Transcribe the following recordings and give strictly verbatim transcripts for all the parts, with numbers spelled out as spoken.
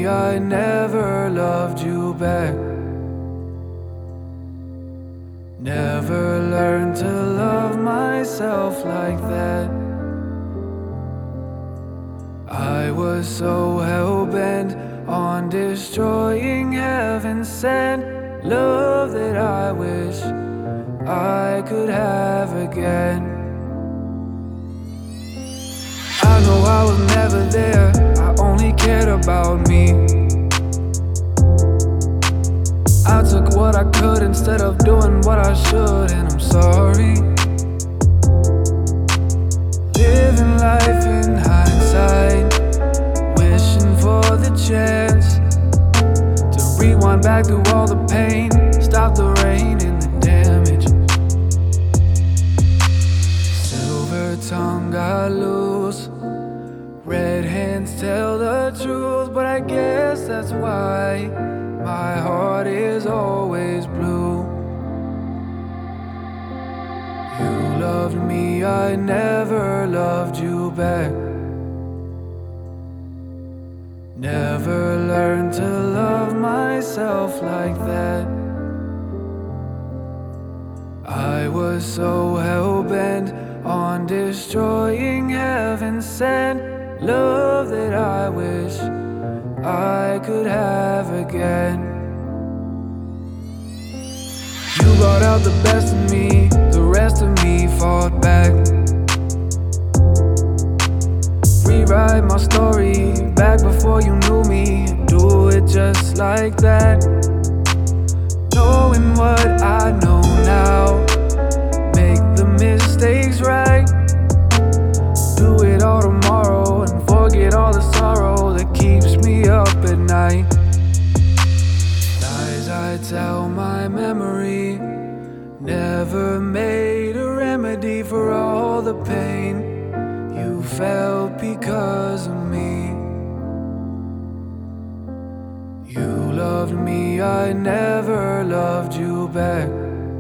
me I never loved you back. Never learned to love myself like that. I was so hell-bent on destroying heaven sent love that I wish I could have again. I know I was never there, I only cared about me. I took what I could instead of doing what I should, and I'm sorry. Living life in hindsight, wishing for the chance to rewind back through all the pain, stop the rain and the damage. Silver tongue got loose, red hands tell the truth, but I guess that's why my heart is always blue. You loved me, I never loved you back. Never learned to love myself like that. I was so hell-bent on destroying heaven sent love that I wish I could have again. You brought out the best in me, the rest of me fought back. Rewrite my story back before you knew me, do it just like that. Knowing what I know now, make the mistakes right. Do it all tomorrow and forget all the sorrow that keeps me up at night. Lies I tell my memory never made a remedy for all the pain you felt because of me. You loved me, I never loved you back.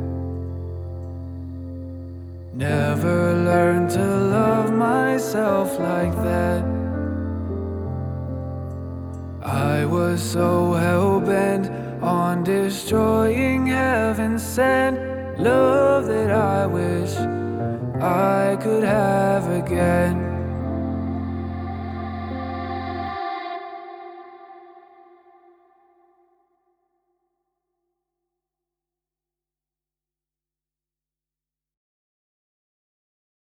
Never learned to love myself like that. I was so hell-bent on destroying heaven sent love that I wish I could have again.